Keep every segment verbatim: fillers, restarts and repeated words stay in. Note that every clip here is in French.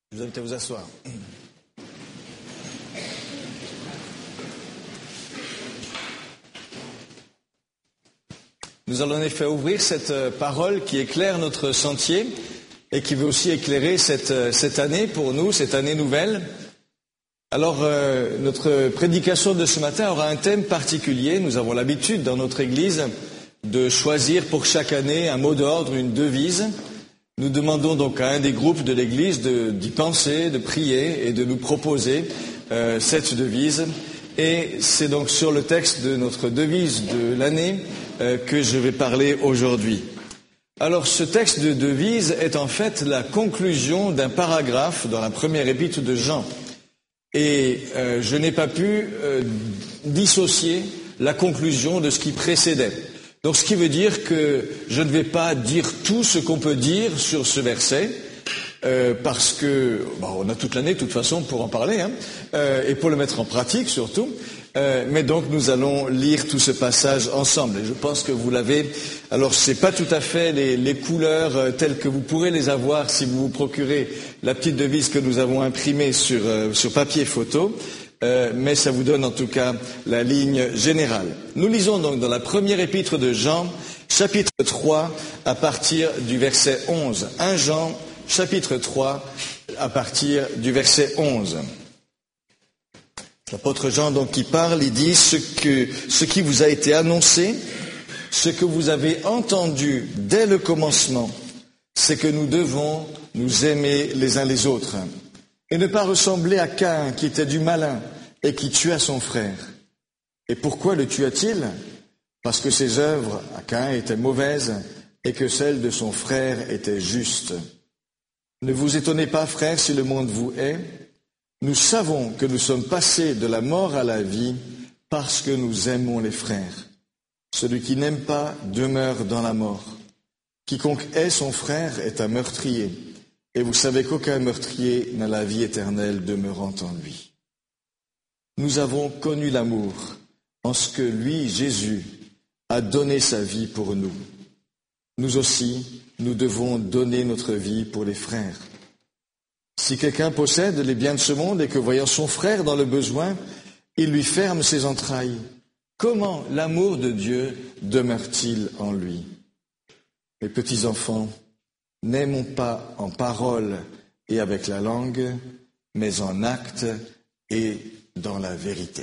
Je vous invite à vous asseoir. Nous allons en effet ouvrir cette parole qui éclaire notre sentier et qui veut aussi éclairer cette, cette année pour nous, cette année nouvelle. Alors, euh, notre prédication de ce matin aura un thème particulier. Nous avons l'habitude dans notre Église de choisir pour chaque année un mot d'ordre, une devise. Nous demandons donc à un des groupes de l'Église de, d'y penser, de prier et de nous proposer euh, cette devise. Et c'est donc sur le texte de notre devise de l'année euh, que je vais parler aujourd'hui. Alors ce texte de devise est en fait la conclusion d'un paragraphe dans la première épître de Jean. Et euh, je n'ai pas pu euh, dissocier la conclusion de ce qui précédait. Donc ce qui veut dire que je ne vais pas dire tout ce qu'on peut dire sur ce verset, euh, parce que bon, on a toute l'année de toute façon pour en parler, hein, euh, et pour le mettre en pratique surtout. Euh, mais donc nous allons lire tout ce passage ensemble. Et je pense que vous l'avez. Alors c'est pas tout à fait les, les couleurs euh, telles que vous pourrez les avoir si vous vous procurez la petite devise que nous avons imprimée sur, euh, sur papier photo. Euh, mais ça vous donne en tout cas la ligne générale. Nous lisons donc dans la première épître de Jean, chapitre trois, à partir du verset onze. premier Jean, chapitre trois, à partir du verset onze. L'apôtre Jean donc qui parle, il dit ce, que, ce qui vous a été annoncé, ce que vous avez entendu dès le commencement, c'est que nous devons nous aimer les uns les autres. Et ne pas ressembler à Caïn qui était du malin et qui tua son frère. Et pourquoi le tua-t-il ? Parce que ses œuvres à Caïn étaient mauvaises et que celles de son frère étaient justes. Ne vous étonnez pas, frères, si le monde vous hait. Nous savons que nous sommes passés de la mort à la vie parce que nous aimons les frères. Celui qui n'aime pas demeure dans la mort. Quiconque hait son frère est un meurtrier. Et vous savez qu'aucun meurtrier n'a la vie éternelle demeurant en lui. Nous avons connu l'amour en ce que lui, Jésus, a donné sa vie pour nous. Nous aussi, nous devons donner notre vie pour les frères. Si quelqu'un possède les biens de ce monde et que, voyant son frère dans le besoin, il lui ferme ses entrailles, comment l'amour de Dieu demeure-t-il en lui ? Mes petits enfants, n'aimons pas en parole et avec la langue, mais en acte et dans la vérité.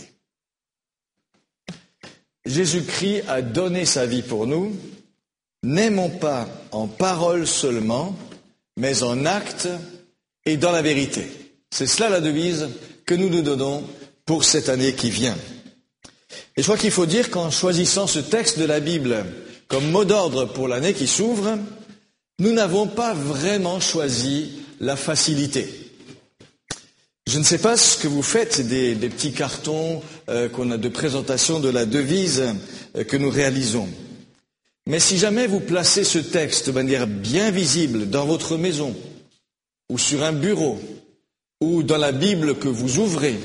Jésus-Christ a donné sa vie pour nous. N'aimons pas en parole seulement, mais en acte et dans la vérité. C'est cela la devise que nous nous donnons pour cette année qui vient. Et je crois qu'il faut dire qu'en choisissant ce texte de la Bible comme mot d'ordre pour l'année qui s'ouvre, nous n'avons pas vraiment choisi la facilité. Je ne sais pas ce que vous faites des, des petits cartons euh, qu'on a de présentation de la devise euh, que nous réalisons. Mais si jamais vous placez ce texte de manière bien visible dans votre maison, ou sur un bureau, ou dans la Bible que vous ouvrez,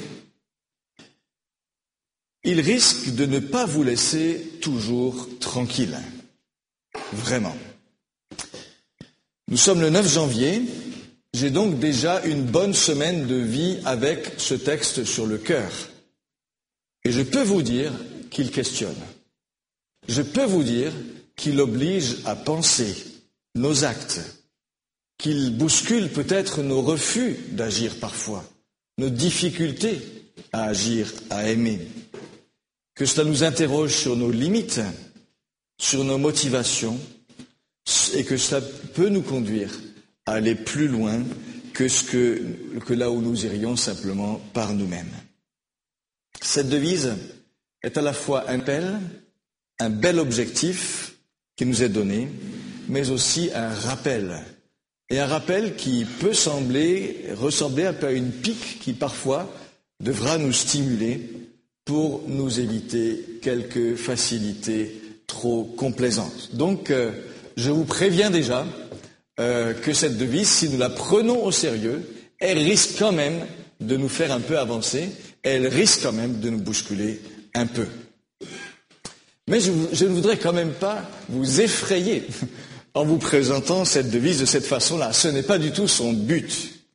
il risque de ne pas vous laisser toujours tranquille. Vraiment. Nous sommes le neuf janvier, j'ai donc déjà une bonne semaine de vie avec ce texte sur le cœur. Et je peux vous dire qu'il questionne. Je peux vous dire qu'il oblige à penser nos actes, qu'il bouscule peut-être nos refus d'agir parfois, nos difficultés à agir, à aimer, que cela nous interroge sur nos limites, sur nos motivations, et que cela peut nous conduire à aller plus loin que, ce que, que là où nous irions simplement par nous-mêmes. Cette devise est à la fois un appel, un bel objectif qui nous est donné, mais aussi un rappel. Et un rappel qui peut sembler, ressembler un peu à une pique qui parfois devra nous stimuler pour nous éviter quelques facilités trop complaisantes. Donc, euh, je vous préviens déjà euh, que cette devise, si nous la prenons au sérieux, elle risque quand même de nous faire un peu avancer, elle risque quand même de nous bousculer un peu. Mais je, je ne voudrais quand même pas vous effrayer en vous présentant cette devise de cette façon-là. Ce n'est pas du tout son but.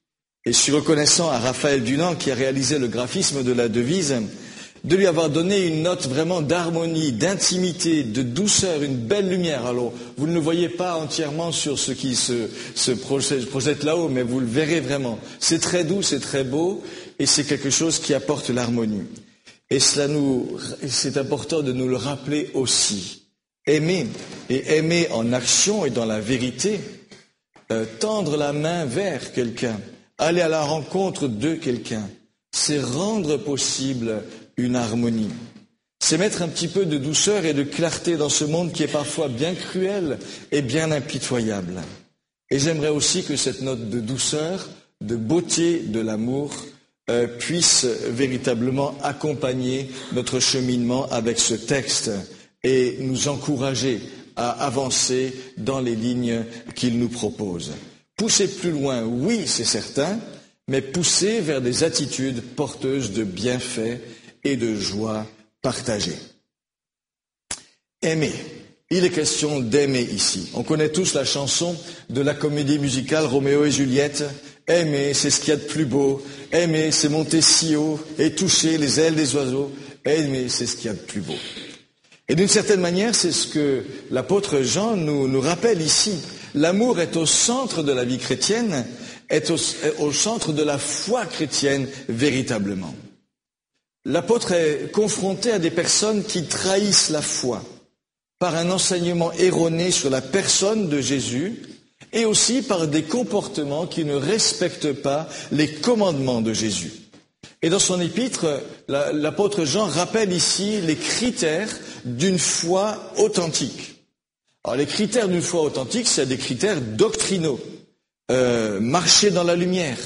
Et je suis reconnaissant à Raphaël Dunant, qui a réalisé le graphisme de la devise, de lui avoir donné une note vraiment d'harmonie, d'intimité, de douceur, une belle lumière. Alors, vous ne le voyez pas entièrement sur ce qui se, se projette, projette là-haut, mais vous le verrez vraiment. C'est très doux, c'est très beau, et c'est quelque chose qui apporte l'harmonie. Et cela nous, c'est important de nous le rappeler aussi. Aimer, et aimer en action et dans la vérité, euh, tendre la main vers quelqu'un, aller à la rencontre de quelqu'un, c'est rendre possible une harmonie. C'est mettre un petit peu de douceur et de clarté dans ce monde qui est parfois bien cruel et bien impitoyable. Et j'aimerais aussi que cette note de douceur, de beauté, de l'amour euh, puisse véritablement accompagner notre cheminement avec ce texte et nous encourager à avancer dans les lignes qu'il nous propose. Pousser plus loin, oui, c'est certain, mais pousser vers des attitudes porteuses de bienfaits et de joie partagée. Aimer. Il est question d'aimer ici. On connaît tous la chanson de la comédie musicale Roméo et Juliette. Aimer, c'est ce qu'il y a de plus beau. Aimer, c'est monter si haut et toucher les ailes des oiseaux. Aimer, c'est ce qu'il y a de plus beau. Et d'une certaine manière, c'est ce que l'apôtre Jean nous, nous rappelle ici. L'amour est au centre de la vie chrétienne, est au, est au centre de la foi chrétienne véritablement. L'apôtre est confronté à des personnes qui trahissent la foi par un enseignement erroné sur la personne de Jésus et aussi par des comportements qui ne respectent pas les commandements de Jésus. Et dans son épître, l'apôtre Jean rappelle ici les critères d'une foi authentique. Alors les critères d'une foi authentique, c'est des critères doctrinaux. Euh, marcher dans la lumière.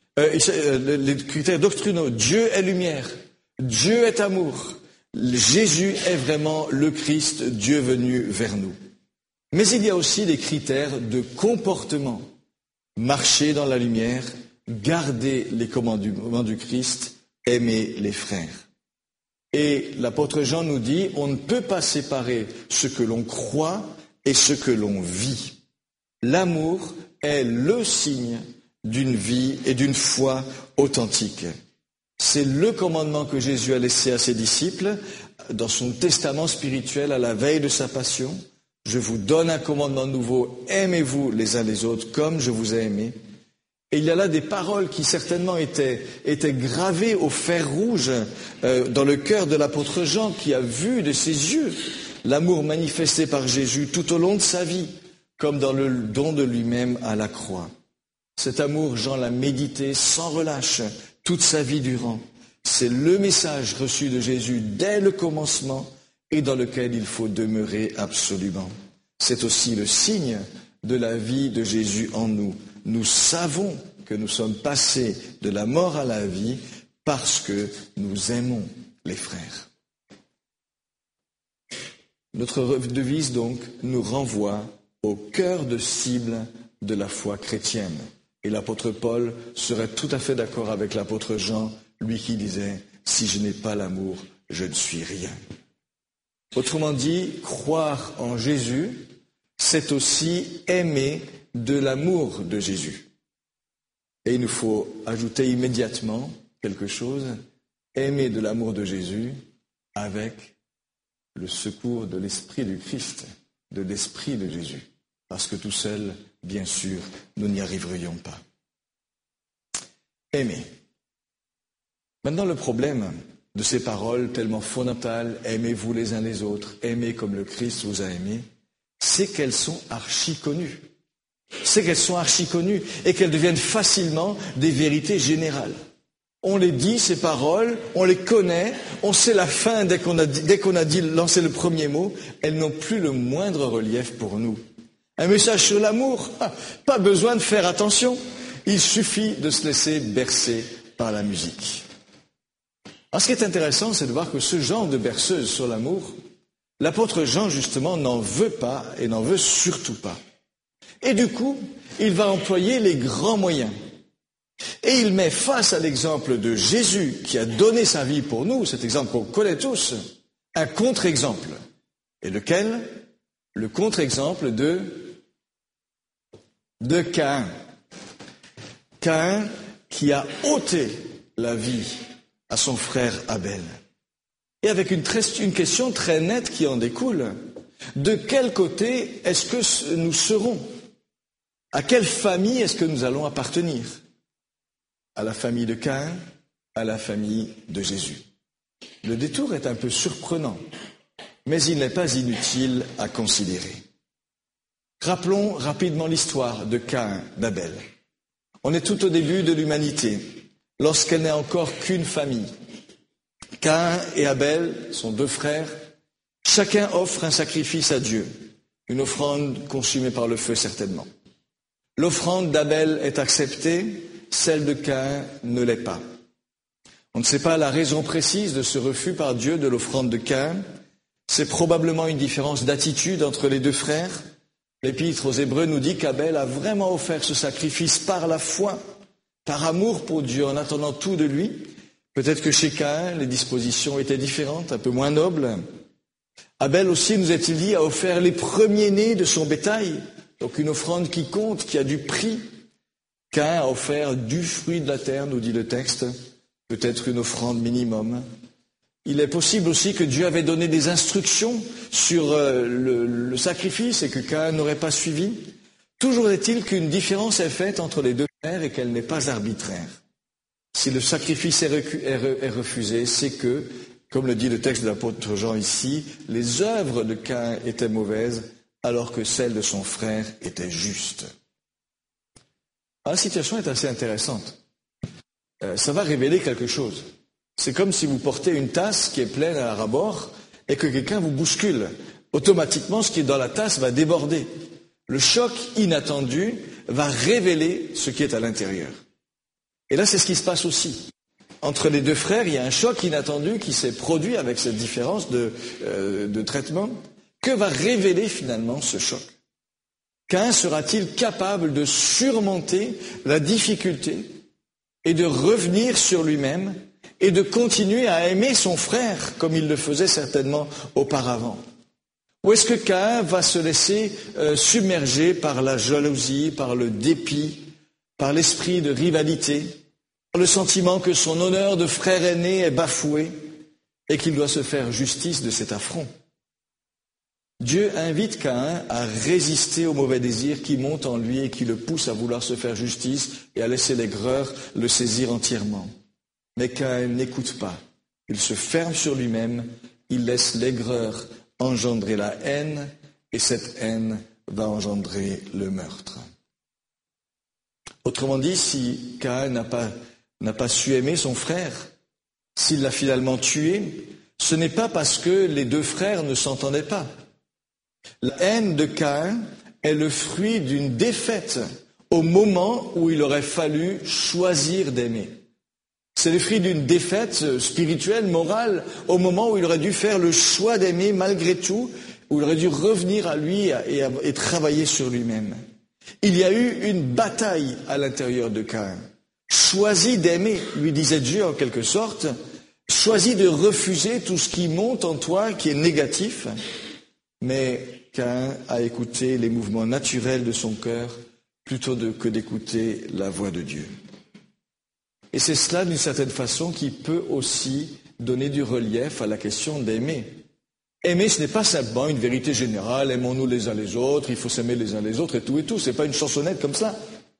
Euh, les critères doctrinaux. Dieu est lumière. Dieu est amour. Jésus est vraiment le Christ, Dieu venu vers nous. Mais il y a aussi des critères de comportement. Marcher dans la lumière, garder les commandements du Christ, aimer les frères. Et l'apôtre Jean nous dit, on ne peut pas séparer ce que l'on croit et ce que l'on vit. L'amour est le signe d'une vie et d'une foi authentique. C'est le commandement que Jésus a laissé à ses disciples dans son testament spirituel à la veille de sa passion. Je vous donne un commandement nouveau, aimez-vous les uns les autres comme je vous ai aimé. Et il y a là des paroles qui certainement étaient, étaient gravées au fer rouge euh, dans le cœur de l'apôtre Jean qui a vu de ses yeux l'amour manifesté par Jésus tout au long de sa vie, comme dans le don de lui-même à la croix. Cet amour, Jean l'a médité sans relâche toute sa vie durant. C'est le message reçu de Jésus dès le commencement et dans lequel il faut demeurer absolument. C'est aussi le signe de la vie de Jésus en nous. Nous savons que nous sommes passés de la mort à la vie parce que nous aimons les frères. Notre devise donc nous renvoie au cœur de cible de la foi chrétienne. Et l'apôtre Paul serait tout à fait d'accord avec l'apôtre Jean, lui qui disait « Si je n'ai pas l'amour, je ne suis rien ». Autrement dit, croire en Jésus, c'est aussi aimer de l'amour de Jésus. Et il nous faut ajouter immédiatement quelque chose, aimer de l'amour de Jésus avec le secours de l'Esprit du Christ, de l'Esprit de Jésus. Parce que tout seul, bien sûr, nous n'y arriverions pas. Aimer. Maintenant, le problème de ces paroles tellement fondamentales, aimez-vous les uns les autres, aimez comme le Christ vous a aimé, c'est qu'elles sont archi connues. C'est qu'elles sont archi connues et qu'elles deviennent facilement des vérités générales. On les dit, ces paroles, on les connaît, on sait la fin dès qu'on a, dit, dès qu'on a dit, lancé le premier mot, elles n'ont plus le moindre relief pour nous. Un message sur l'amour, pas besoin de faire attention, il suffit de se laisser bercer par la musique. Alors ce qui est intéressant, c'est de voir que ce genre de berceuse sur l'amour, l'apôtre Jean justement n'en veut pas et n'en veut surtout pas. Et du coup, il va employer les grands moyens. Et il met face à l'exemple de Jésus qui a donné sa vie pour nous, cet exemple qu'on connaît tous, un contre-exemple. Et lequel ? Le contre-exemple de, de Caïn. Caïn qui a ôté la vie à son frère Abel. Et avec une, très, une question très nette qui en découle. De quel côté est-ce que nous serons? À quelle famille est-ce que nous allons appartenir? À la famille de Caïn, à la famille de Jésus. Le détour est un peu surprenant, mais il n'est pas inutile à considérer. Rappelons rapidement l'histoire de Caïn, d'Abel. On est tout au début de l'humanité, lorsqu'elle n'est encore qu'une famille. Caïn et Abel sont deux frères. Chacun offre un sacrifice à Dieu, une offrande consumée par le feu certainement. L'offrande d'Abel est acceptée, celle de Caïn ne l'est pas. On ne sait pas la raison précise de ce refus par Dieu de l'offrande de Caïn. C'est probablement une différence d'attitude entre les deux frères. L'Épître aux Hébreux nous dit qu'Abel a vraiment offert ce sacrifice par la foi, par amour pour Dieu, en attendant tout de lui. Peut-être que chez Caïn, les dispositions étaient différentes, un peu moins nobles. Abel aussi, nous est-il dit, a offert les premiers-nés de son bétail, donc une offrande qui compte, qui a du prix. Caïn a offert du fruit de la terre, nous dit le texte, peut-être une offrande minimum. Il est possible aussi que Dieu avait donné des instructions sur le, le sacrifice et que Caïn n'aurait pas suivi. Toujours est-il qu'une différence est faite entre les deux frères et qu'elle n'est pas arbitraire. Si le sacrifice est, recu- est, re- est refusé, c'est que, comme le dit le texte de l'apôtre Jean ici, les œuvres de Caïn étaient mauvaises alors que celles de son frère étaient justes. La situation est assez intéressante. Euh, ça va révéler quelque chose. C'est comme si vous portez une tasse qui est pleine à ras-bord et que quelqu'un vous bouscule. Automatiquement, ce qui est dans la tasse va déborder. Le choc inattendu va révéler ce qui est à l'intérieur. Et là, c'est ce qui se passe aussi. Entre les deux frères, il y a un choc inattendu qui s'est produit avec cette différence de, euh, de traitement. Que va révéler finalement ce choc? Caïn sera-t-il capable de surmonter la difficulté et de revenir sur lui-même et de continuer à aimer son frère comme il le faisait certainement auparavant? Ou est-ce que Caïn va se laisser euh, submerger par la jalousie, par le dépit, par l'esprit de rivalité, par le sentiment que son honneur de frère aîné est bafoué et qu'il doit se faire justice de cet affront? Dieu invite Caïn à résister au mauvais désir qui monte en lui et qui le pousse à vouloir se faire justice et à laisser l'aigreur le saisir entièrement. Mais Caïn n'écoute pas. Il se ferme sur lui-même, il laisse l'aigreur engendrer la haine, et cette haine va engendrer le meurtre. Autrement dit, si Caïn n'a pas, n'a pas su aimer son frère, s'il l'a finalement tué, ce n'est pas parce que les deux frères ne s'entendaient pas. La haine de Caïn est le fruit d'une défaite au moment où il aurait fallu choisir d'aimer. C'est le fruit d'une défaite spirituelle, morale, au moment où il aurait dû faire le choix d'aimer malgré tout, où il aurait dû revenir à lui et, à, et travailler sur lui-même. Il y a eu une bataille à l'intérieur de Caïn. Choisis d'aimer, lui disait Dieu en quelque sorte, choisis de refuser tout ce qui monte en toi, qui est négatif, mais Caïn a écouté les mouvements naturels de son cœur plutôt de, que d'écouter la voix de Dieu. Et c'est cela, d'une certaine façon, qui peut aussi donner du relief à la question d'aimer. Aimer, ce n'est pas simplement une vérité générale, aimons-nous les uns les autres, il faut s'aimer les uns les autres et tout et tout, ce n'est pas une chansonnette comme ça.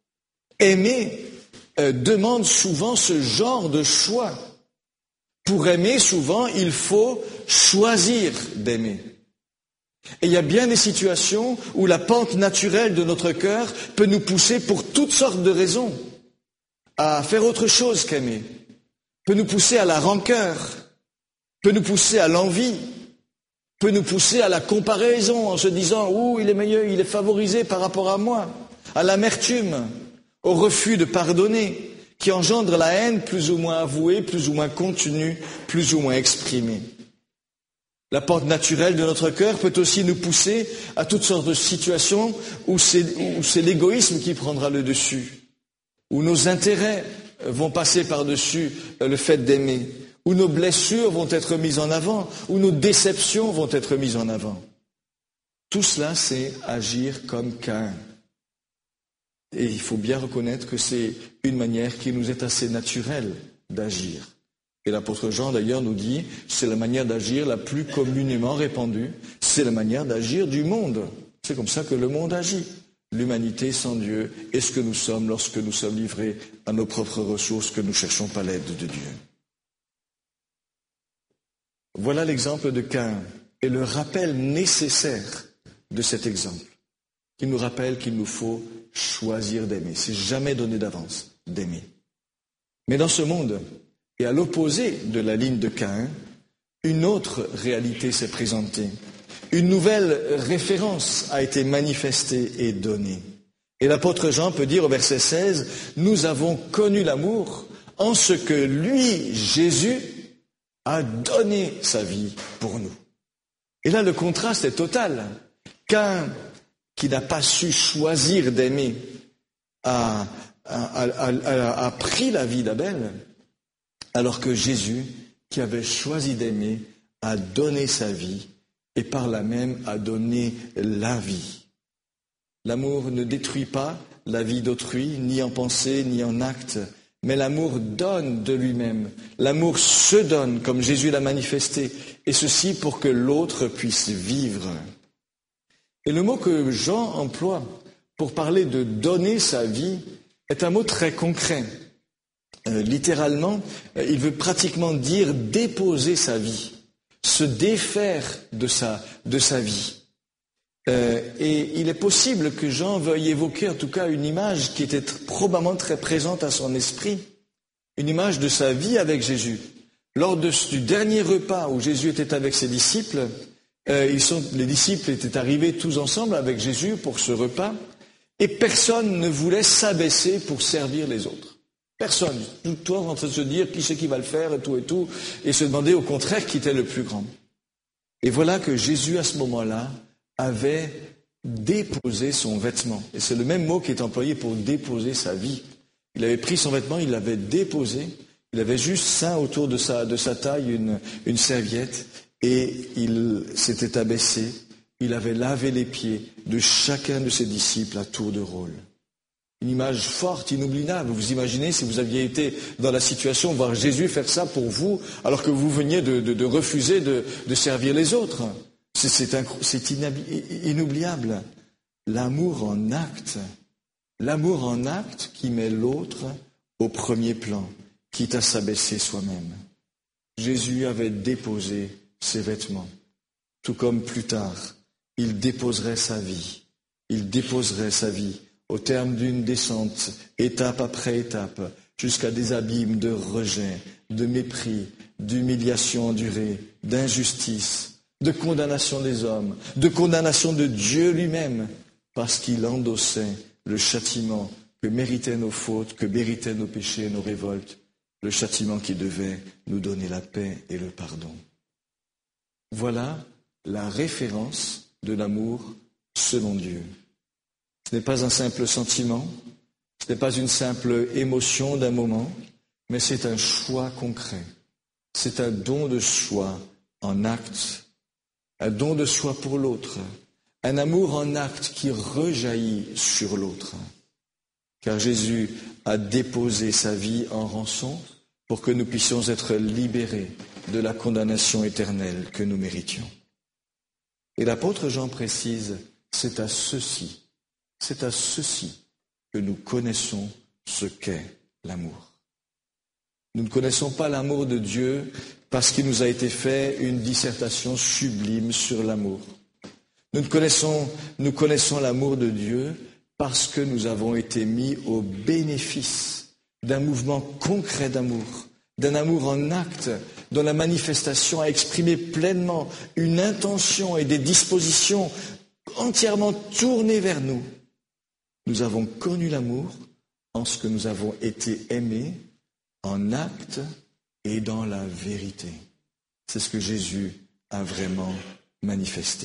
Aimer euh, demande souvent ce genre de choix. Pour aimer, souvent, il faut choisir d'aimer. Et il y a bien des situations où la pente naturelle de notre cœur peut nous pousser pour toutes sortes de raisons à faire autre chose qu'aimer, peut nous pousser à la rancœur, peut nous pousser à l'envie, peut nous pousser à la comparaison en se disant « Ouh, il est meilleur, il est favorisé par rapport à moi », à l'amertume, au refus de pardonner, qui engendre la haine plus ou moins avouée, plus ou moins contenue, plus ou moins exprimée. La pente naturelle de notre cœur peut aussi nous pousser à toutes sortes de situations où c'est, où c'est l'égoïsme qui prendra le dessus, où nos intérêts vont passer par-dessus le fait d'aimer, où nos blessures vont être mises en avant, où nos déceptions vont être mises en avant. Tout cela, c'est agir comme Caïn. Et il faut bien reconnaître que c'est une manière qui nous est assez naturelle d'agir. Et l'apôtre Jean, d'ailleurs, nous dit, c'est la manière d'agir la plus communément répandue, c'est la manière d'agir du monde. C'est comme ça que le monde agit. L'humanité sans Dieu est ce que nous sommes lorsque nous sommes livrés à nos propres ressources, que nous ne cherchons pas l'aide de Dieu. Voilà l'exemple de Caïn et le rappel nécessaire de cet exemple, qui nous rappelle qu'il nous faut choisir d'aimer. C'est jamais donné d'avance d'aimer. Mais dans ce monde, et à l'opposé de la ligne de Caïn, une autre réalité s'est présentée. Une nouvelle référence a été manifestée et donnée. Et l'apôtre Jean peut dire au verset seize, « Nous avons connu l'amour en ce que lui, Jésus, a donné sa vie pour nous. » Et là, le contraste est total. Caïn, qui n'a pas su choisir d'aimer, a, a, a, a, a pris la vie d'Abel, alors que Jésus, qui avait choisi d'aimer, a donné sa vie et par là même a donné la vie. L'amour ne détruit pas la vie d'autrui, ni en pensée, ni en acte, mais l'amour donne de lui-même. L'amour se donne, comme Jésus l'a manifesté, et ceci pour que l'autre puisse vivre. Et le mot que Jean emploie pour parler de donner sa vie est un mot très concret. Euh, littéralement, euh, il veut pratiquement dire déposer sa vie, se défaire de sa, de sa vie. Euh, et il est possible que Jean veuille évoquer en tout cas une image qui était probablement très présente à son esprit, une image de sa vie avec Jésus. Lors de, du dernier repas où Jésus était avec ses disciples, euh, ils sont, les disciples étaient arrivés tous ensemble avec Jésus pour ce repas, et personne ne voulait s'abaisser pour servir les autres. Personne. Tout le temps en train de se dire qui c'est qui va le faire et tout et tout, et se demander au contraire qui était le plus grand. Et voilà que Jésus, à ce moment-là, avait déposé son vêtement. Et c'est le même mot qui est employé pour déposer sa vie. Il avait pris son vêtement, il l'avait déposé, il avait juste ceint autour de sa, de sa taille une, une serviette, et il s'était abaissé, il avait lavé les pieds de chacun de ses disciples à tour de rôle. Une image forte, inoubliable. Vous imaginez si vous aviez été dans la situation, voir Jésus faire ça pour vous, alors que vous veniez de, de, de refuser de, de servir les autres. C'est, c'est, un, c'est inoubliable. L'amour en acte. L'amour en acte qui met l'autre au premier plan, quitte à s'abaisser soi-même. Jésus avait déposé ses vêtements, tout comme plus tard, il déposerait sa vie. Il déposerait sa vie au terme d'une descente, étape après étape, jusqu'à des abîmes de rejet, de mépris, d'humiliation endurée, d'injustice, de condamnation des hommes, de condamnation de Dieu lui-même, parce qu'il endossait le châtiment que méritaient nos fautes, que méritaient nos péchés et nos révoltes, le châtiment qui devait nous donner la paix et le pardon. Voilà la référence de l'amour selon Dieu. Ce n'est pas un simple sentiment, ce n'est pas une simple émotion d'un moment, mais c'est un choix concret. C'est un don de soi en acte, un don de soi pour l'autre, un amour en acte qui rejaillit sur l'autre. Car Jésus a déposé sa vie en rançon pour que nous puissions être libérés de la condamnation éternelle que nous méritions. Et l'apôtre Jean précise, c'est à ceci, c'est à ceci que nous connaissons ce qu'est l'amour. Nous ne connaissons pas l'amour de Dieu parce qu'il nous a été fait une dissertation sublime sur l'amour. Nous connaissons, nous connaissons l'amour de Dieu parce que nous avons été mis au bénéfice d'un mouvement concret d'amour, d'un amour en acte, dont la manifestation a exprimé pleinement une intention et des dispositions entièrement tournées vers nous. Nous avons connu l'amour en ce que nous avons été aimés en acte et dans la vérité. C'est ce que Jésus a vraiment manifesté.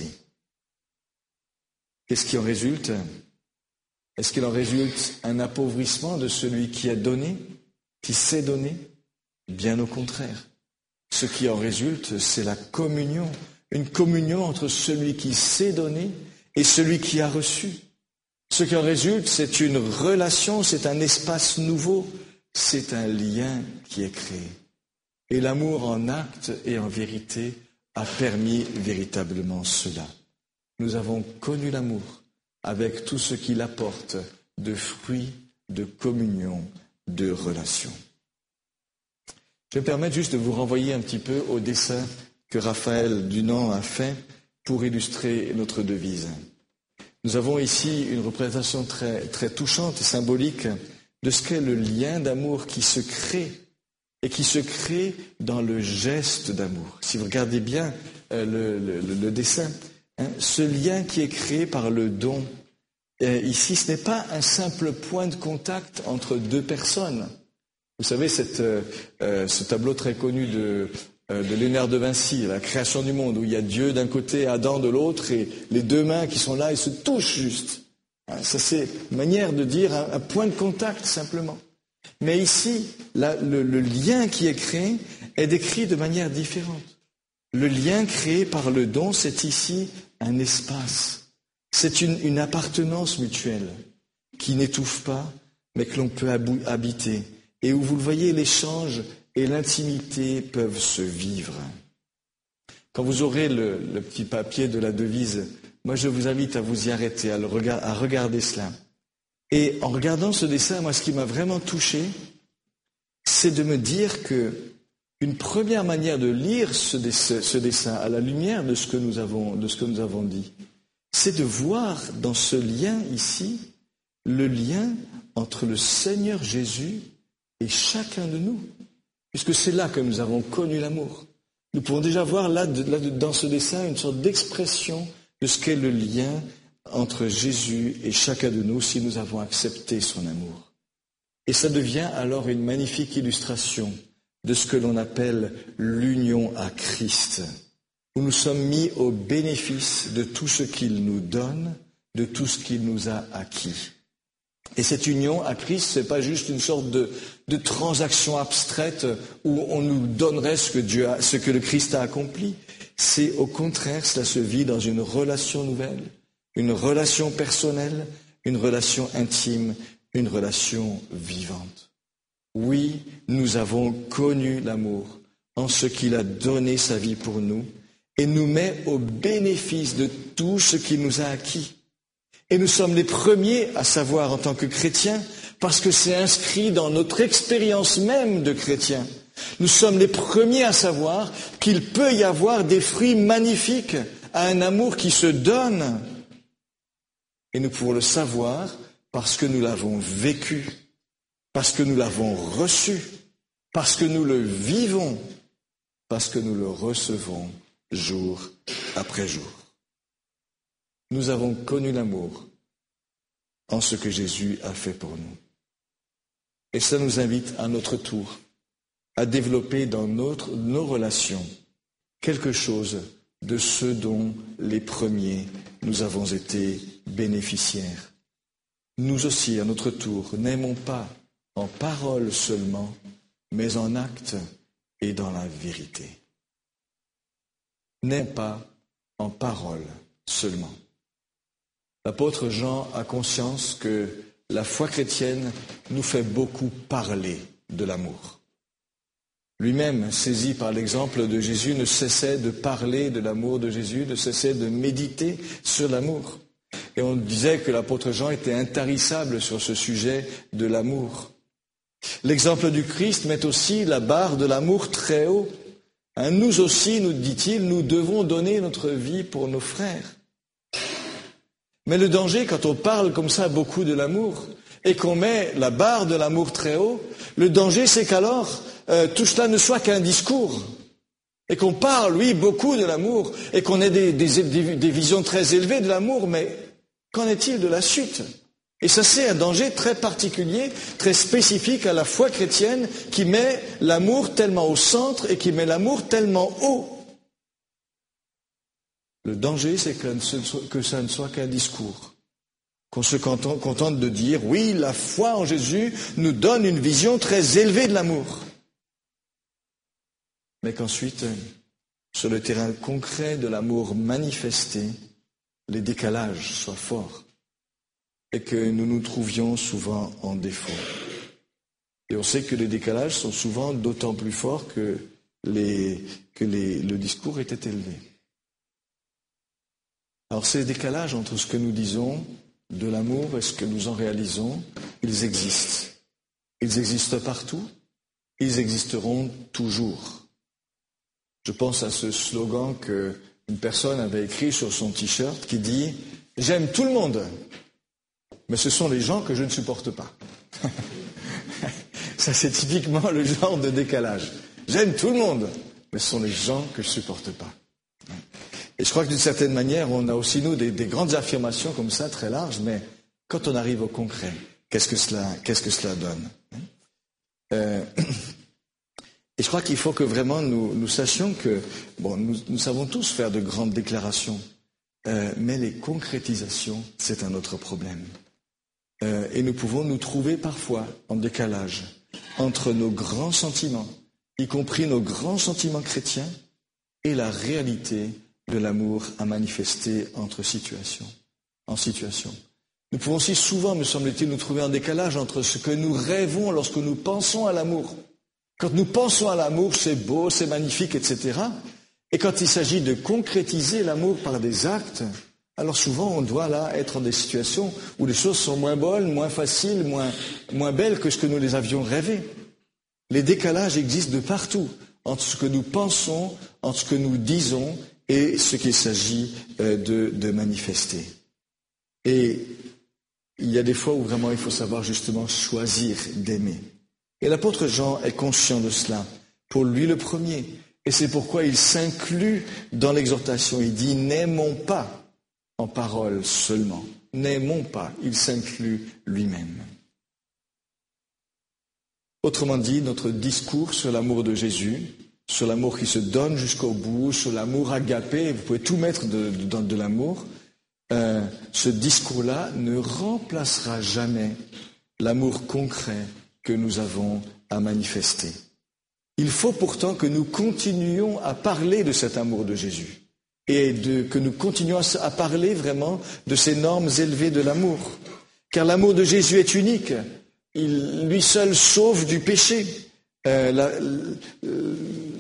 Qu'est-ce qui en résulte ? Est-ce qu'il en résulte un appauvrissement de celui qui a donné, qui s'est donné ? Bien au contraire. Ce qui en résulte, c'est la communion, une communion entre celui qui s'est donné et celui qui a reçu. Ce qui en résulte, c'est une relation, c'est un espace nouveau, c'est un lien qui est créé. Et l'amour en acte et en vérité a permis véritablement cela. Nous avons connu l'amour avec tout ce qu'il apporte de fruits, de communion, de relation. Je vais me permettre juste de vous renvoyer un petit peu au dessin que Raphaël Dunant a fait pour illustrer notre devise. Nous avons ici une représentation très, très touchante et symbolique de ce qu'est le lien d'amour qui se crée et qui se crée dans le geste d'amour. Si vous regardez bien euh, le, le, le dessin, hein, ce lien qui est créé par le don, euh, ici ce n'est pas un simple point de contact entre deux personnes. Vous savez, cette, euh, ce tableau très connu de, euh, de Léonard de Vinci, la création du monde, où il y a Dieu d'un côté, Adam de l'autre, et les deux mains qui sont là, ils se touchent juste. Hein, ça, c'est une manière de dire un, un point de contact, simplement. Mais ici, la, le, le lien qui est créé est décrit de manière différente. Le lien créé par le don, c'est ici un espace. C'est une, une appartenance mutuelle qui n'étouffe pas, mais que l'on peut abou- habiter. Et où, vous le voyez, l'échange et l'intimité peuvent se vivre. Quand vous aurez le, le petit papier de la devise, moi je vous invite à vous y arrêter, à, le regard, à regarder cela. Et en regardant ce dessin, moi ce qui m'a vraiment touché, c'est de me dire que une première manière de lire ce dessin, ce dessin à la lumière de ce que nous avons, de ce que nous avons dit, c'est de voir dans ce lien ici, le lien entre le Seigneur Jésus et chacun de nous, puisque c'est là que nous avons connu l'amour. Nous pouvons déjà voir là, là dans ce dessin une sorte d'expression de ce qu'est le lien entre Jésus et chacun de nous si nous avons accepté son amour. Et ça devient alors une magnifique illustration de ce que l'on appelle l'union à Christ, où nous sommes mis au bénéfice de tout ce qu'il nous donne, de tout ce qu'il nous a acquis. Et cette union à Christ, ce n'est pas juste une sorte de, de transaction abstraite où on nous donnerait ce que, Dieu a, ce que le Christ a accompli. C'est au contraire, cela se vit dans une relation nouvelle, une relation personnelle, une relation intime, une relation vivante. Oui, nous avons connu l'amour en ce qu'il a donné sa vie pour nous et nous met au bénéfice de tout ce qu'il nous a acquis. Et nous sommes les premiers à savoir en tant que chrétiens, parce que c'est inscrit dans notre expérience même de chrétiens. Nous sommes les premiers à savoir qu'il peut y avoir des fruits magnifiques à un amour qui se donne. Et nous pouvons le savoir parce que nous l'avons vécu, parce que nous l'avons reçu, parce que nous le vivons, parce que nous le recevons jour après jour. Nous avons connu l'amour en ce que Jésus a fait pour nous. Et ça nous invite à notre tour à développer dans notre, nos relations quelque chose de ce dont les premiers nous avons été bénéficiaires. Nous aussi, à notre tour, n'aimons pas en parole seulement, mais en acte et dans la vérité. N'aimons pas en parole seulement. L'apôtre Jean a conscience que la foi chrétienne nous fait beaucoup parler de l'amour. Lui-même, saisi par l'exemple de Jésus, ne cessait de parler de l'amour de Jésus, ne cessait de méditer sur l'amour. Et on disait que l'apôtre Jean était intarissable sur ce sujet de l'amour. L'exemple du Christ met aussi la barre de l'amour très haut. Hein, nous aussi, nous dit-il, nous devons donner notre vie pour nos frères. Mais le danger, quand on parle comme ça beaucoup de l'amour, et qu'on met la barre de l'amour très haut, le danger c'est qu'alors euh, tout cela ne soit qu'un discours, et qu'on parle, oui, beaucoup de l'amour, et qu'on ait des, des, des visions très élevées de l'amour, mais qu'en est-il de la suite ? Et ça c'est un danger très particulier, très spécifique à la foi chrétienne, qui met l'amour tellement au centre et qui met l'amour tellement haut. Le danger, c'est que ça ne soit qu'un discours, qu'on se contente de dire, oui, la foi en Jésus nous donne une vision très élevée de l'amour. Mais qu'ensuite, sur le terrain concret de l'amour manifesté, les décalages soient forts. et que nous nous trouvions souvent en défaut. Et on sait que les décalages sont souvent d'autant plus forts que, les, que les, le discours était élevé. Alors ces décalages entre ce que nous disons de l'amour et ce que nous en réalisons, ils existent. Ils existent partout, ils existeront toujours. Je pense à ce slogan qu'une personne avait écrit sur son t-shirt qui dit « J'aime tout le monde, mais ce sont les gens que je ne supporte pas. » Ça, c'est typiquement le genre de décalage. J'aime tout le monde, mais ce sont les gens que je ne supporte pas. Et je crois que d'une certaine manière, on a aussi, nous, des, des grandes affirmations comme ça, très larges, mais quand on arrive au concret, qu'est-ce que cela, qu'est-ce que cela donne euh, Et je crois qu'il faut que vraiment nous, nous sachions que, bon, nous, nous savons tous faire de grandes déclarations, euh, mais les concrétisations, c'est un autre problème. Euh, et nous pouvons nous trouver parfois en décalage entre nos grands sentiments, y compris nos grands sentiments chrétiens, et la réalité de l'amour à manifester entre situations, en situation. Nous pouvons aussi souvent, me semble-t-il, nous trouver en décalage entre ce que nous rêvons lorsque nous pensons à l'amour. Quand nous pensons à l'amour, c'est beau, c'est magnifique, et cetera. Et quand il s'agit de concrétiser l'amour par des actes, alors souvent on doit là être dans des situations où les choses sont moins bonnes, moins faciles, moins, moins belles que ce que nous les avions rêvé. Les décalages existent de partout, entre ce que nous pensons, entre ce que nous disons et ce qu'il s'agit de, de manifester. Et il y a des fois où vraiment il faut savoir justement choisir d'aimer. Et l'apôtre Jean est conscient de cela, pour lui le premier. Et c'est pourquoi il s'inclut dans l'exhortation. Il dit « n'aimons pas en parole seulement, n'aimons pas ». Il s'inclut lui-même. Autrement dit, notre discours sur l'amour de Jésus, sur l'amour qui se donne jusqu'au bout, sur l'amour agapé, vous pouvez tout mettre de, de, de, de l'amour, euh, ce discours-là ne remplacera jamais l'amour concret que nous avons à manifester. Il faut pourtant que nous continuions à parler de cet amour de Jésus et de, que nous continuions à parler vraiment de ces normes élevées de l'amour. Car l'amour de Jésus est unique. Il, lui seul sauve du péché. Euh, la, euh,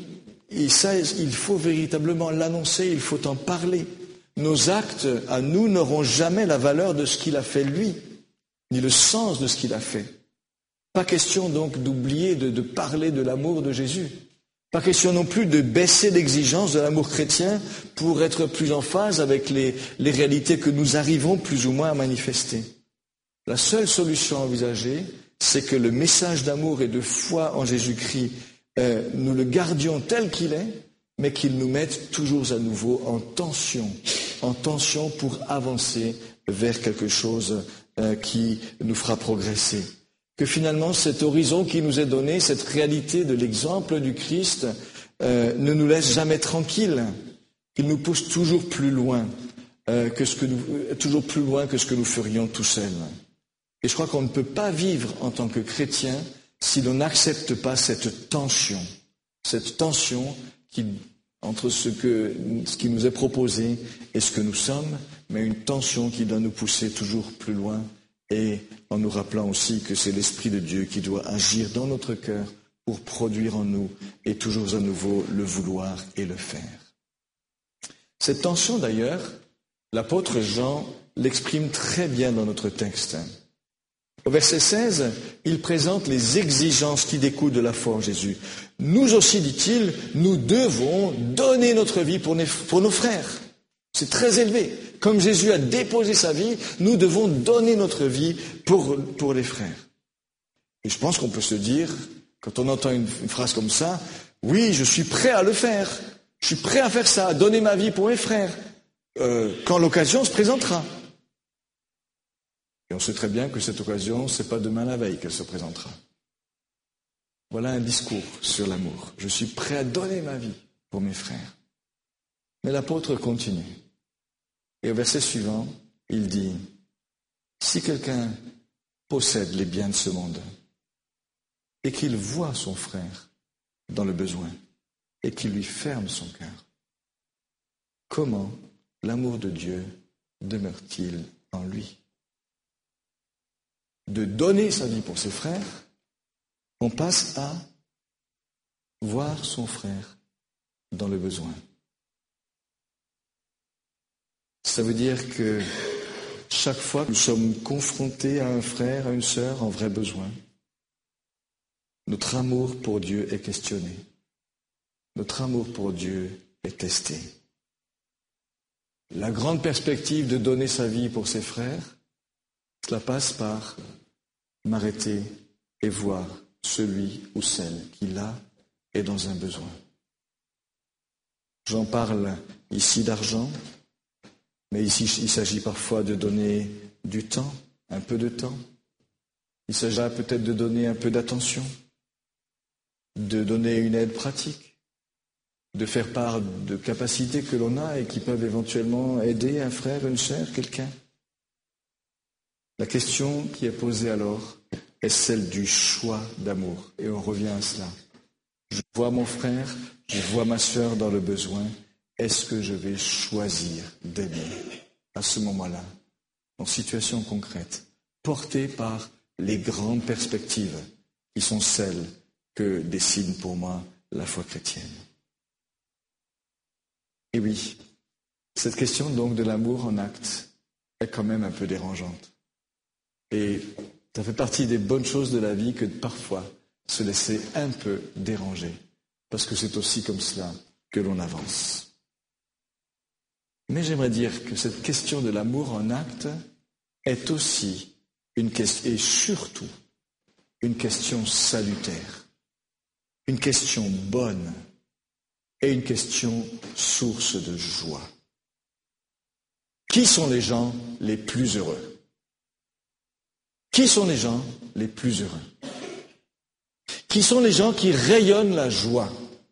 et ça, il faut véritablement l'annoncer, il faut en parler. Nos actes, à nous, n'auront jamais la valeur de ce qu'il a fait lui, ni le sens de ce qu'il a fait. Pas question donc d'oublier de, de parler de l'amour de Jésus. Pas question non plus de baisser l'exigence de l'amour chrétien pour être plus en phase avec les, les réalités que nous arrivons plus ou moins à manifester. La seule solution envisagée, c'est que le message d'amour et de foi en Jésus-Christ, euh, nous le gardions tel qu'il est, mais qu'il nous mette toujours à nouveau en tension, en tension pour avancer vers quelque chose euh, qui nous fera progresser. Que finalement cet horizon qui nous est donné, cette réalité de l'exemple du Christ, euh, ne nous laisse jamais tranquilles. Il nous pousse toujours plus loin, euh, que ce que nous, toujours plus loin que ce que nous ferions tout seuls. Et je crois qu'on ne peut pas vivre en tant que chrétien si l'on n'accepte pas cette tension, cette tension qui, entre ce, que, ce qui nous est proposé et ce que nous sommes, mais une tension qui doit nous pousser toujours plus loin. Et en nous rappelant aussi que c'est l'Esprit de Dieu qui doit agir dans notre cœur pour produire en nous et toujours à nouveau le vouloir et le faire. Cette tension d'ailleurs, l'apôtre Jean l'exprime très bien dans notre texte. Au verset seize, il présente les exigences qui découlent de la foi en Jésus. Nous aussi, dit-il, nous devons donner notre vie pour nos frères. C'est très élevé. Comme Jésus a déposé sa vie, nous devons donner notre vie pour, pour les frères. Et je pense qu'on peut se dire, quand on entend une, une phrase comme ça, oui, je suis prêt à le faire. Je suis prêt à faire ça, à donner ma vie pour mes frères, euh, quand l'occasion se présentera. Et on sait très bien que cette occasion, ce n'est pas demain la veille qu'elle se présentera. Voilà un discours sur l'amour. Je suis prêt à donner ma vie pour mes frères. Mais l'apôtre continue. Et au verset suivant, il dit, si quelqu'un possède les biens de ce monde et qu'il voit son frère dans le besoin et qu'il lui ferme son cœur, comment l'amour de Dieu demeure-t-il en lui ? de donner sa vie pour ses frères, on passe à voir son frère dans le besoin. Ça veut dire que chaque fois que nous sommes confrontés à un frère, à une sœur en vrai besoin, notre amour pour Dieu est questionné. Notre amour pour Dieu est testé. La grande perspective de donner sa vie pour ses frères, cela passe par m'arrêter et voir celui ou celle qui là est dans un besoin. J'en parle ici d'argent, mais ici il s'agit parfois de donner du temps, un peu de temps. Il s'agit peut-être de donner un peu d'attention, de donner une aide pratique, de faire part de capacités que l'on a et qui peuvent éventuellement aider un frère, une sœur, quelqu'un. La question qui est posée alors est celle du choix d'amour. Et on revient à cela. Je vois mon frère, je vois ma sœur dans le besoin. Est-ce que je vais choisir d'aimer à ce moment-là, en situation concrète, portée par les grandes perspectives qui sont celles que dessine pour moi la foi chrétienne? Et oui, cette question donc de l'amour en acte est quand même un peu dérangeante. Et ça fait partie des bonnes choses de la vie que de parfois se laisser un peu déranger, parce que c'est aussi comme cela que l'on avance. Mais j'aimerais dire que cette question de l'amour en acte est aussi une question, et surtout une question salutaire, une question bonne et une question source de joie. Qui sont les gens les plus heureux ? Qui sont les gens les plus heureux ? Qui sont les gens qui rayonnent la joie ?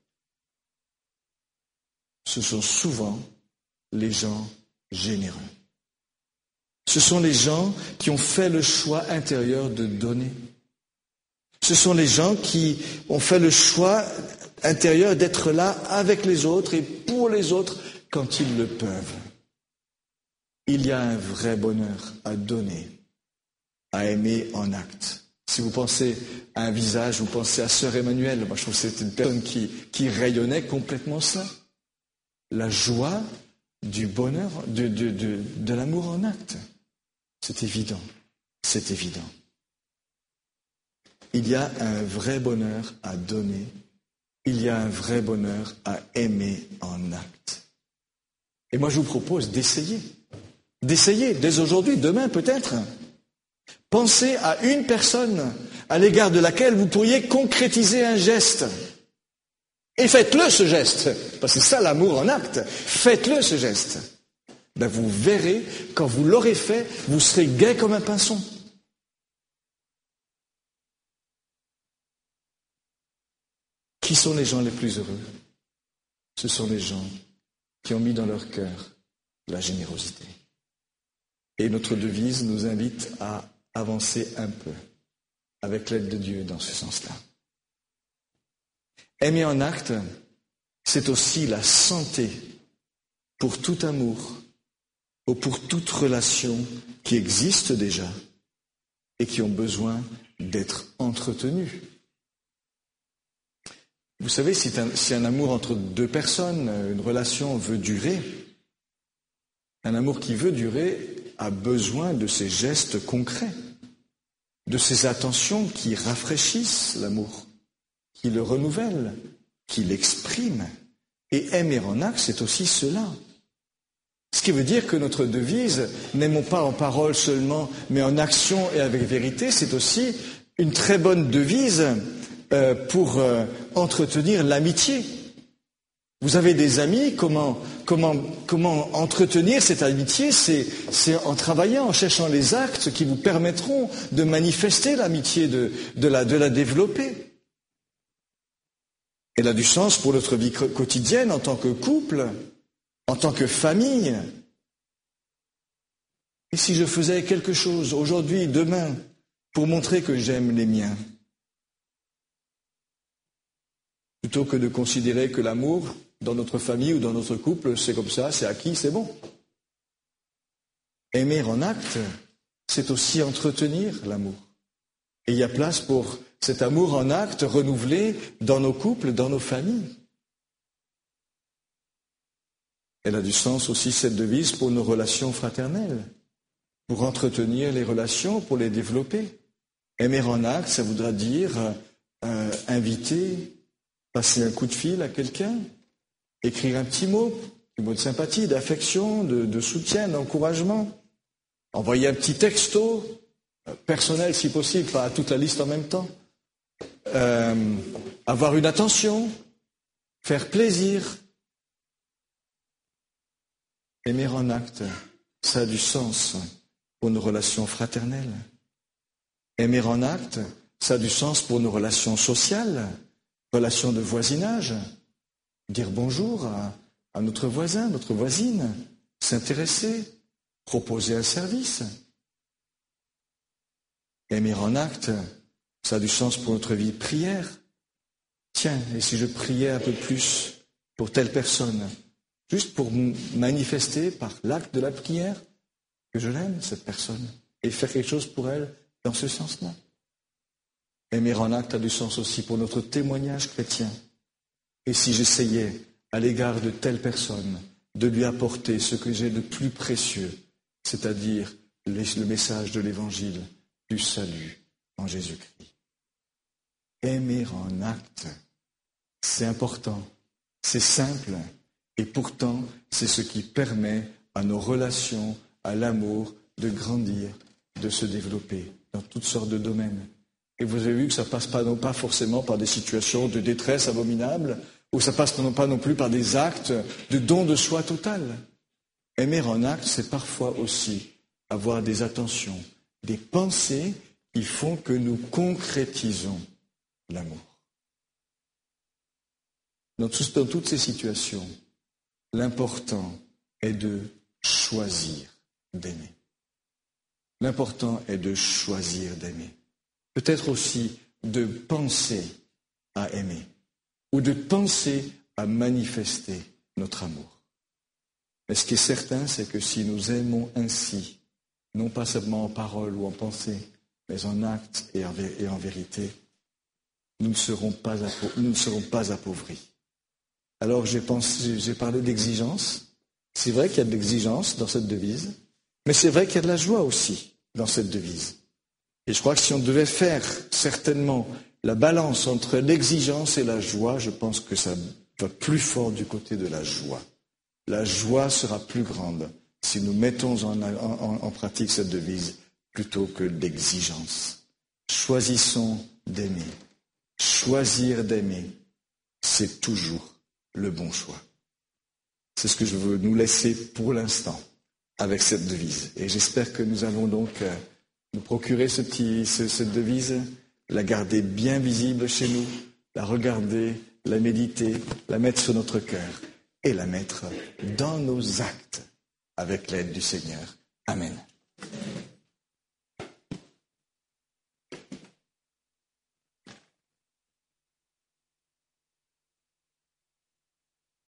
Ce sont souvent les gens généreux. Ce sont les gens qui ont fait le choix intérieur de donner. Ce sont les gens qui ont fait le choix intérieur d'être là avec les autres et pour les autres quand ils le peuvent. Il y a un vrai bonheur à donner, à aimer en acte. Si vous pensez à un visage, vous pensez à Sœur Emmanuelle. Moi, je trouve que c'est une personne qui, qui rayonnait complètement ça. La joie du bonheur, de, de, de, de l'amour en acte. C'est évident. C'est évident. Il y a un vrai bonheur à donner. Il y a un vrai bonheur à aimer en acte. Et moi, je vous propose d'essayer. D'essayer, dès aujourd'hui, demain peut-être. Pensez à une personne à l'égard de laquelle vous pourriez concrétiser un geste. Et faites-le, ce geste. Parce que c'est ça l'amour en acte. Faites-le, ce geste. Ben, vous verrez, quand vous l'aurez fait, vous serez gai comme un pinson. Qui sont les gens les plus heureux ? Ce sont les gens qui ont mis dans leur cœur la générosité. Et notre devise nous invite à avancer un peu avec l'aide de Dieu dans ce sens-là. Aimer en acte, c'est aussi la santé pour tout amour ou pour toute relation qui existe déjà et qui ont besoin d'être entretenues. Vous savez, si un, si un amour entre deux personnes, une relation veut durer, un amour qui veut durer a besoin de ces gestes concrets, de ces attentions qui rafraîchissent l'amour, qui le renouvellent, qui l'expriment. Et aimer en acte, c'est aussi cela. Ce qui veut dire que notre devise, n'aimons pas en parole seulement, mais en action et avec vérité, c'est aussi une très bonne devise euh, pour euh, entretenir l'amitié. Vous avez des amis, comment, comment, comment entretenir cette amitié ? C'est, c'est en travaillant, en cherchant les actes qui vous permettront de manifester l'amitié, de, de, la, de la développer. Elle a du sens pour notre vie quotidienne en tant que couple, en tant que famille. Et si je faisais quelque chose aujourd'hui, demain, pour montrer que j'aime les miens, plutôt que de considérer que l'amour dans notre famille ou dans notre couple, c'est comme ça, c'est acquis, c'est bon. Aimer en acte, c'est aussi entretenir l'amour. Et il y a place pour cet amour en acte renouvelé dans nos couples, dans nos familles. Elle a du sens aussi, cette devise, pour nos relations fraternelles, pour entretenir les relations, pour les développer. Aimer en acte, ça voudra dire euh, inviter, passer un coup de fil à quelqu'un, écrire un petit mot, un mot de sympathie, d'affection, de, de soutien, d'encouragement, envoyer un petit texto, personnel si possible, pas à toute la liste en même temps, euh, avoir une attention, faire plaisir. Aimer en acte, ça a du sens pour nos relations fraternelles. Aimer en acte, ça a du sens pour nos relations sociales, relations de voisinage. Dire bonjour à, à notre voisin, notre voisine, s'intéresser, proposer un service. Aimer en acte, ça a du sens pour notre vie de prière. Tiens, et si je priais un peu plus pour telle personne, juste pour manifester par l'acte de la prière que je l'aime, cette personne, et faire quelque chose pour elle dans ce sens-là. Aimer en acte a du sens aussi pour notre témoignage chrétien. Et si j'essayais, à l'égard de telle personne, de lui apporter ce que j'ai de plus précieux, c'est-à-dire le message de l'Évangile, du salut en Jésus-Christ. Aimer en acte, c'est important, c'est simple, et pourtant, c'est ce qui permet à nos relations, à l'amour, de grandir, de se développer dans toutes sortes de domaines. Et vous avez vu que ça passe pas, non pas forcément par des situations de détresse abominable, ou ça passe non pas non plus par des actes de don de soi total. Aimer en acte, c'est parfois aussi avoir des attentions, des pensées qui font que nous concrétisons l'amour. Dans, tout, dans toutes ces situations, l'important est de choisir d'aimer. L'important est de choisir d'aimer. Peut-être aussi de penser à aimer, ou de penser à manifester notre amour. Mais ce qui est certain, c'est que si nous aimons ainsi, non pas seulement en parole ou en pensée, mais en acte et en, et en vérité, nous ne serons pas, nous ne serons pas appauvris. Alors j'ai, pensé, j'ai parlé d'exigence. C'est vrai qu'il y a de l'exigence dans cette devise, mais c'est vrai qu'il y a de la joie aussi dans cette devise. Et je crois que si on devait faire certainement la balance entre l'exigence et la joie, je pense que ça va plus fort du côté de la joie. La joie sera plus grande si nous mettons en, en, en pratique cette devise plutôt que l'exigence. Choisissons d'aimer. Choisir d'aimer, c'est toujours le bon choix. C'est ce que je veux nous laisser pour l'instant avec cette devise. Et j'espère que nous allons donc euh, nous procurer ce petit, ce, cette devise, la garder bien visible chez nous, la regarder, la méditer, la mettre sur notre cœur et la mettre dans nos actes avec l'aide du Seigneur. Amen.